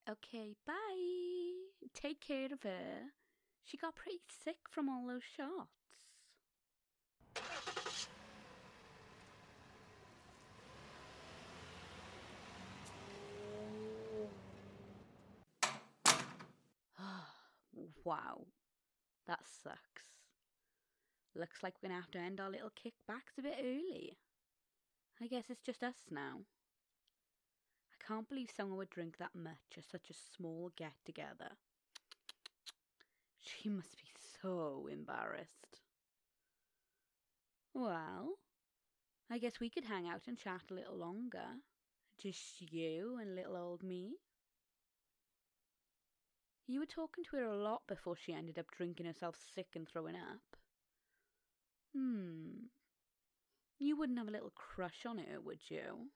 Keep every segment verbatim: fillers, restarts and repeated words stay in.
Okay, bye. Take care of her. She got pretty sick from all those shots. Wow, that sucks. Looks like we're gonna have to end our little kickbacks a bit early. I guess it's just us now. I can't believe someone would drink that much at such a small get-together. She must be so embarrassed. Well, I guess we could hang out and chat a little longer. Just you and little old me. You were talking to her a lot before she ended up drinking herself sick and throwing up. Hmm. You wouldn't have a little crush on her, would you?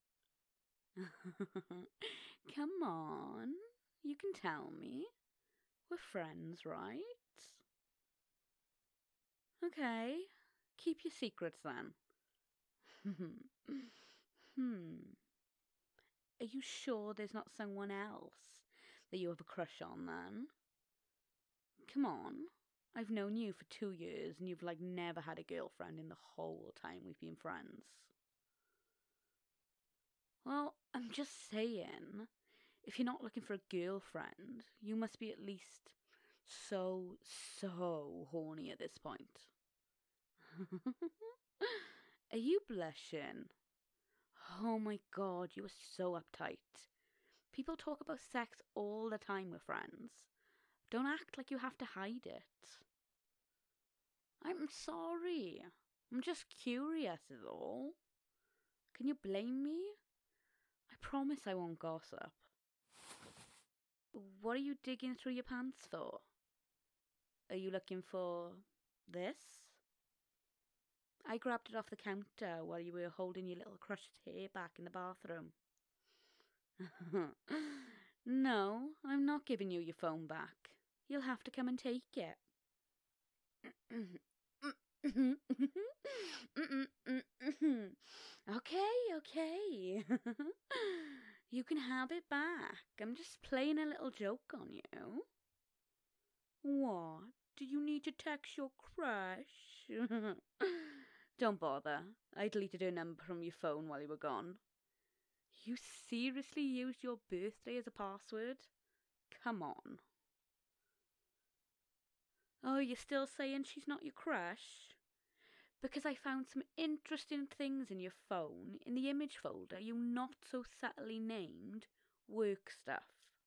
Come on. You can tell me. We're friends, right? Okay. Keep your secrets then. Hmm. Are you sure there's not someone else that you have a crush on then? Come on. I've known you for two years and you've like never had a girlfriend in the whole time we've been friends. Well, I'm just saying, if you're not looking for a girlfriend, you must be at least so, so horny at this point. Are you blushing? Oh my god, you are so uptight. People talk about sex all the time with friends. Don't act like you have to hide it. I'm sorry. I'm just curious is all. Can you blame me? I promise I won't gossip. What are you digging through your pants for? Are you looking for this? I grabbed it off the counter while you were holding your little crushed hair back in the bathroom. No, I'm not giving you your phone back. You'll have to come and take it. Okay, okay. You can have it back. I'm just playing a little joke on you. What? Do you need to text your crush? Don't bother. I deleted her number from your phone while you were gone. You seriously used your birthday as a password? Come on. Oh, you're still saying she's not your crush? Because I found some interesting things in your phone in the image folder you not so subtly named work stuff.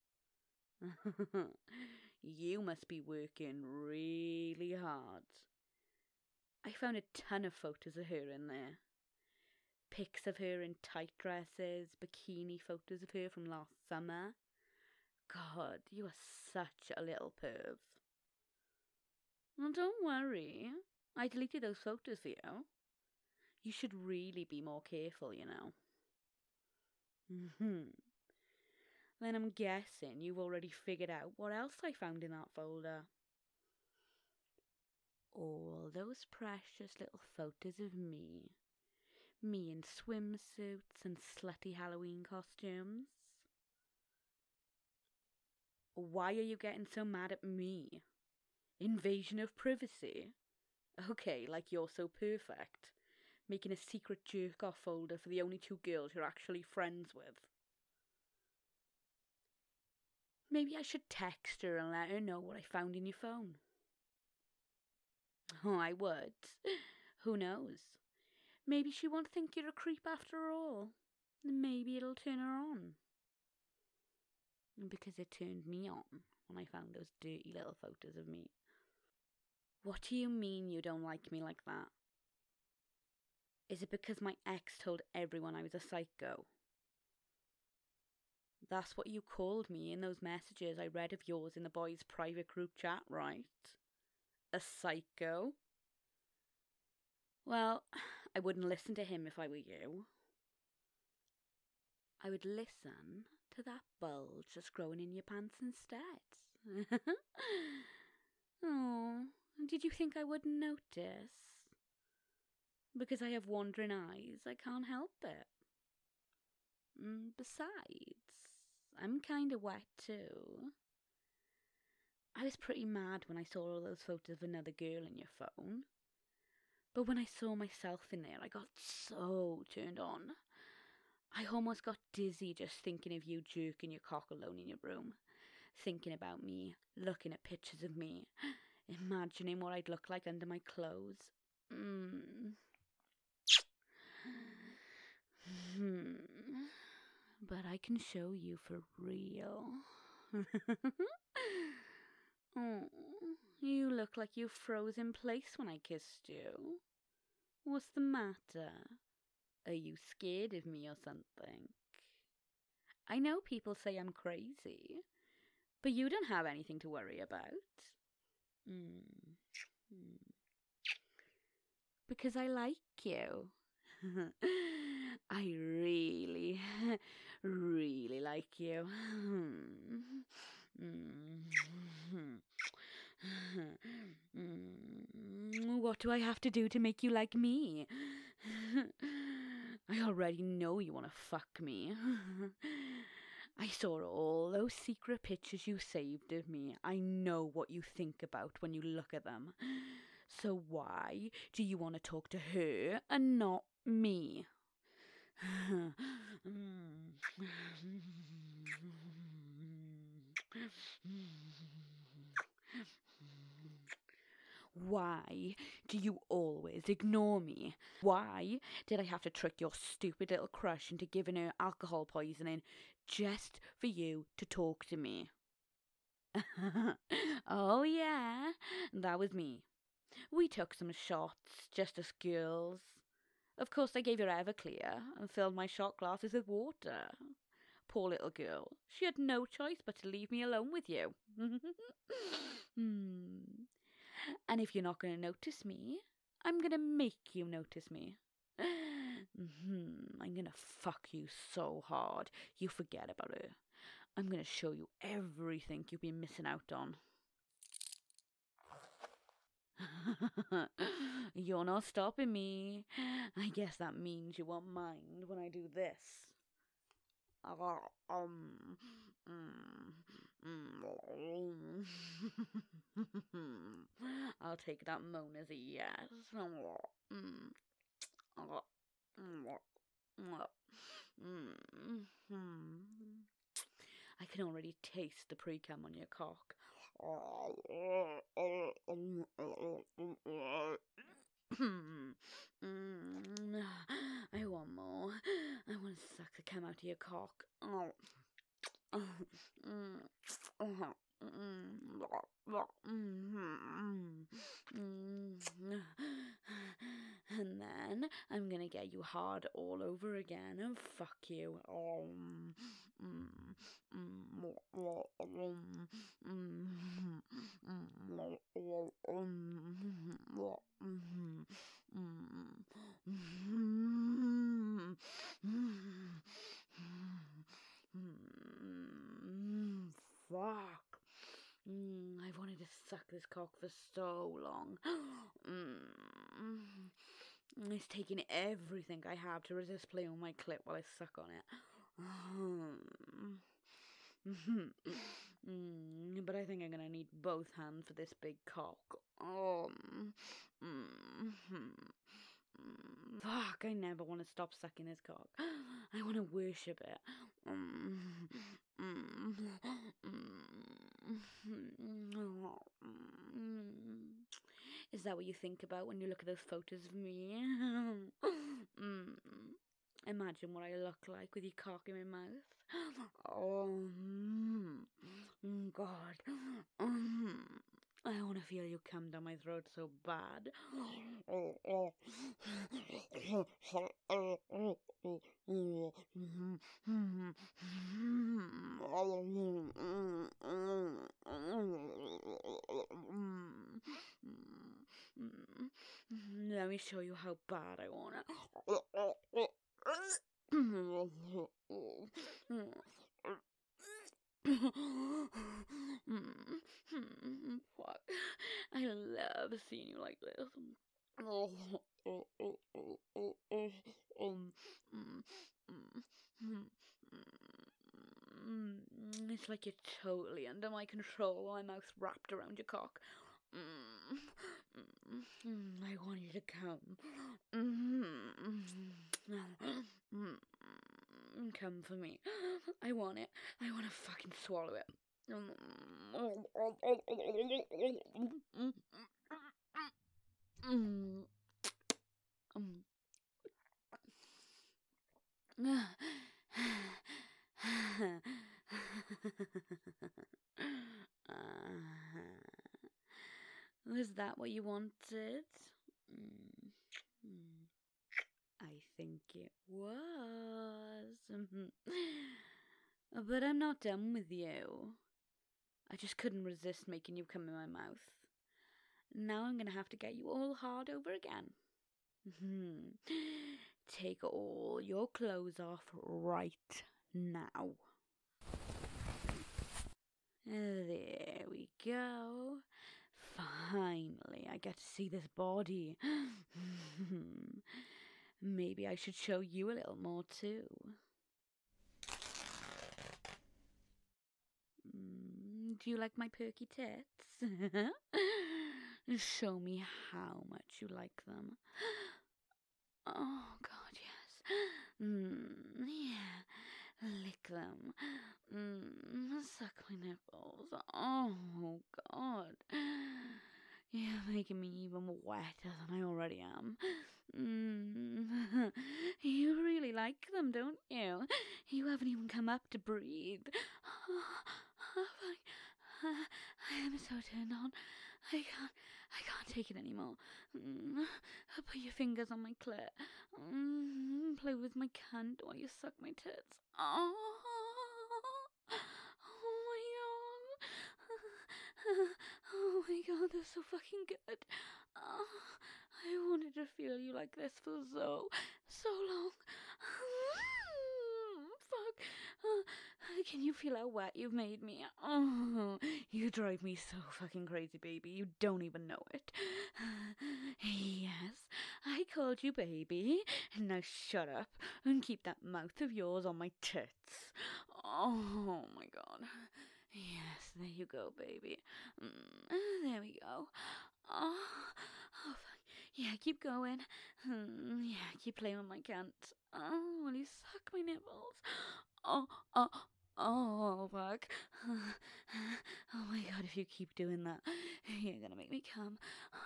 You must be working really hard. I found a ton of photos of her in there. Pics of her in tight dresses, bikini photos of her from last summer. God, you are such a little perv. Well, don't worry. I deleted those photos for you. You should really be more careful, you know. Hmm. Then I'm guessing you've already figured out what else I found in that folder. All those precious little photos of me. Me in swimsuits and slutty Halloween costumes. Why are you getting so mad at me? Invasion of privacy? Okay, like you're so perfect. Making a secret jerk-off folder for the only two girls you're actually friends with. Maybe I should text her and let her know what I found in your phone. Oh, I would. Who knows? Maybe she won't think you're a creep after all. Maybe it'll turn her on. Because it turned me on when I found those dirty little photos of me. What do you mean you don't like me like that? Is it because my ex told everyone I was a psycho? That's what you called me in those messages I read of yours in the boys' private group chat, right? A psycho? Well, I wouldn't listen to him if I were you. I would listen to that bulge that's growing in your pants instead. Oh, did you think I wouldn't notice? Because I have wandering eyes, I can't help it. Besides, I'm kinda wet too. I was pretty mad when I saw all those photos of another girl in your phone. But when I saw myself in there, I got so turned on. I almost got dizzy just thinking of you jerking your cock alone in your room. Thinking about me, looking at pictures of me, imagining what I'd look like under my clothes. Mm. Hmm. But I can show you for real. Oh, you look like you froze in place when I kissed you. What's the matter? Are you scared of me or something? I know people say I'm crazy, but you don't have anything to worry about. Mm. Mm. Because I like you. I really, really like you. What do I have to do to make you like me? I already know you want to fuck me. I saw all those secret pictures you saved of me. I know what you think about when you look at them. So why do you want to talk to her and not me? Why do you always ignore me? Why did I have to trick your stupid little crush into giving her alcohol poisoning just for you to talk to me? Oh yeah, that was me. We took some shots just as girls. Of course I gave her Everclear and filled my shot glasses with water. Poor little girl. She had no choice but to leave me alone with you. hmm. And if you're not going to notice me, I'm going to make you notice me. mm-hmm. I'm going to fuck you so hard you forget about her. I'm going to show you everything you've been missing out on. You're not stopping me. I guess that means you won't mind when I do this. Um, I'll take that moan as a yes. I can already taste the pre-cum on your cock. I want more. I want to suck the cum out of your cock. Oh. And then I'm gonna get you hard all over again and fuck you. Fuck. Mm, I've wanted to suck this cock for so long. mm. It's taking everything I have to resist playing on my clit while I suck on it. mm, but I think I'm gonna need both hands for this big cock. Oh. Mm. Mm. Fuck, I never want to stop sucking this cock. I want to worship it. Mm. Mm. Is that what you think about when you look at those photos of me? mm. Imagine what I look like with your cock in my mouth. Oh, mm. God. Mm. I want to feel you come down my throat so bad. Let me show you how bad I want it. Fuck. I love seeing you like this. It's like you're totally under my control while my mouth's wrapped around your cock. Mm, mm, mm, I want you to come. Mm, mm, mm, come for me. I want it. I want to fucking swallow it. Mm. Um. Was that what you wanted? Mm. Mm. I think it was. But I'm not done with you. I just couldn't resist making you come in my mouth. Now I'm gonna have to get you all hard over again. Take all your clothes off right now. There we go. Finally, I get to see this body. Maybe I should show you a little more too. Mm, do you like my perky tits? Show me how much you like them. Oh, God, yes. Mm, yeah. Lick them. Mm, suck my nipples. Oh, God. You're making me even wetter than I already am. Mm. You really like them, don't you? You haven't even come up to breathe. I, I am so turned on. I can't, I can't take it anymore. Mm, put your fingers on my clit. Mm, play with my cunt while you suck my tits. Oh, oh my god. Oh my god, they're so fucking good. Oh, I wanted to feel you like this for so, so long. Fuck. Uh, can you feel how wet you've made me? Oh, you drive me so fucking crazy, baby. You don't even know it. Yes, I called you baby. Now shut up and keep that mouth of yours on my tits. Oh my god. Yes, there you go, baby. Mm, there we go. Oh, oh, fuck. Yeah, keep going. Mm, yeah, keep playing with my cunt. Oh, will you suck my nipples? Oh, oh, oh, fuck. Oh my god, if you keep doing that, you're gonna make me come.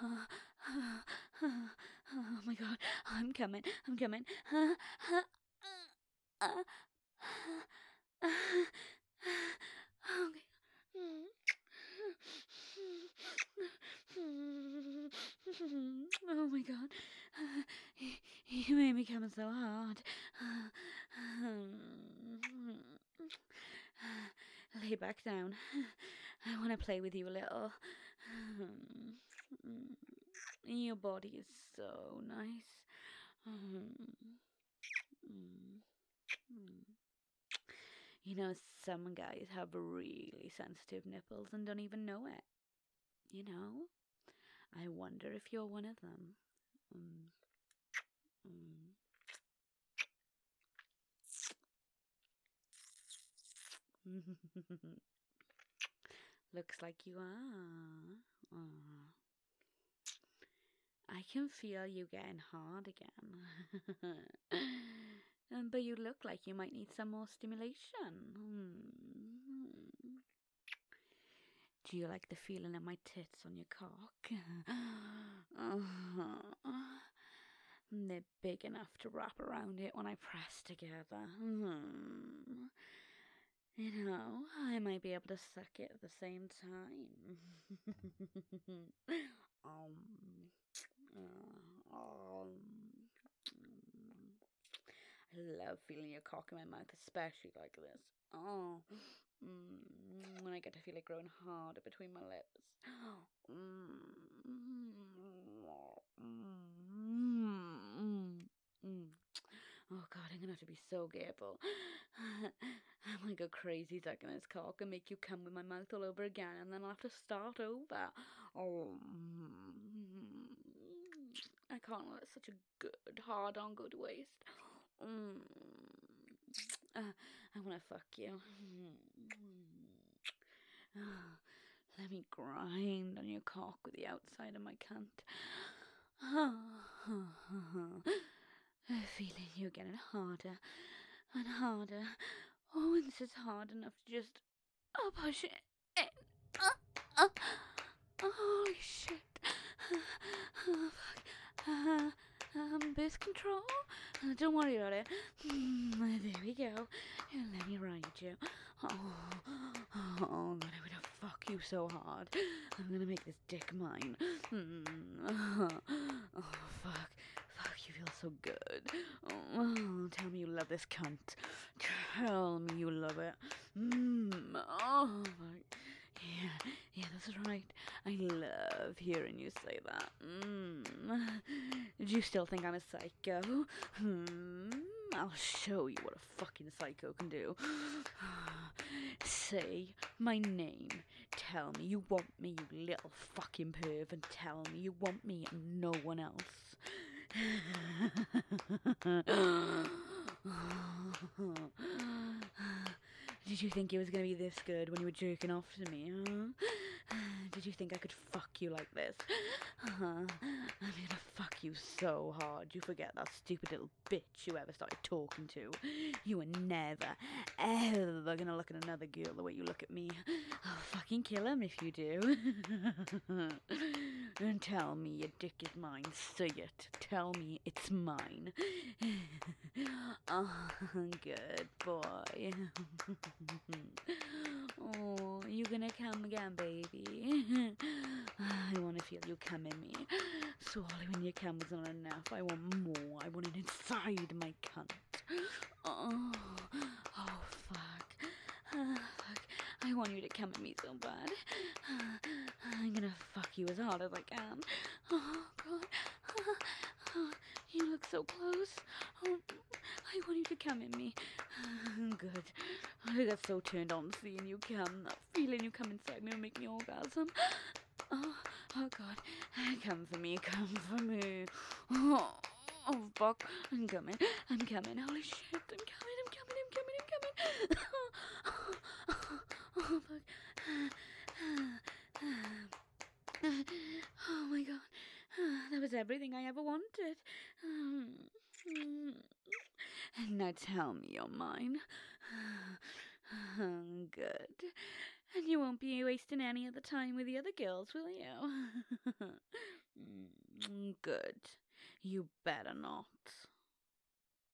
Oh my god, I'm coming, I'm coming. Okay. Oh my god. You made me come so hard. Lay back down. I want to play with you a little. Your body is so nice. You know, some guys have really sensitive nipples and don't even know it. You know? I wonder if you're one of them. Mm. Mm. Looks like you are. Aww. I can feel you getting hard again. um, but you look like you might need some more stimulation. Mm. Do you like the feeling of my tits on your cock? uh-huh. They're big enough to wrap around it when I press together. Mm. You know, I might be able to suck it at the same time. um, uh, um, I love feeling your cock in my mouth, especially like this. Oh, mm, when I get to feel it growing harder between my lips. Mm, mm, mm. Oh god, I'm gonna have to be so careful. I'm gonna go crazy sucking this cock and make you come with my mouth all over again, and then I'll have to start over. Oh, mm, I can't let such a good hard on go to waste. Mm. Uh, I wanna fuck you. Mm. let me grind on your cock with the outside of my cunt. Feeling you getting harder and harder. Oh, and this is hard enough to just oh, push it in. Uh, uh, holy shit. Oh, fuck. Uh, um, birth control? Uh, don't worry about it. Mm, there we go. Let me ride you. Oh, oh, oh God, I would have fuck you so hard. I'm gonna make this dick mine. Mm, oh, oh, fuck. Fuck, you feel so good. Oh, tell me you love this cunt. Tell me you love it. Mm, oh, fuck. Yeah, yeah, that's right. I love hearing you say that. Mm. Do you still think I'm a psycho? Hmm. I'll show you what a fucking psycho can do. Say my name. Tell me you want me, you little fucking perv, and tell me you want me and no one else. Did you think it was going to be this good when you were jerking off to me, huh? Did you think I could fuck you like this? Uh-huh. I'm gonna fuck you so hard you forget that stupid little bitch you ever started talking to. You were never, ever gonna look at another girl the way you look at me. I'll fucking kill him if you do. And tell me your dick is mine. Say it. Tell me it's mine. Oh, good boy. Oh, you gonna come again, baby? I want to feel you come in me. Swallowing your cum is not enough. I want more. I want it inside my cunt. Oh, oh, fuck. Uh, fuck. I want you to come at me so bad. Uh, I'm gonna fuck you as hard as I can. Oh, God. Uh, uh, you look so close. Oh, I want you to come in me. Uh, good. I got so turned on seeing you come. That feeling you come inside me will make me orgasm. Oh, oh God. Come for me. Come for me. Oh, oh, fuck. I'm coming. I'm coming. Holy shit. I'm coming. I'm coming. I'm coming. I'm coming. Oh, oh, oh, oh fuck. Oh, my God. That was everything I ever wanted. Now tell me you're mine. Good. And you won't be wasting any of the time with the other girls, will you? Good. You better not.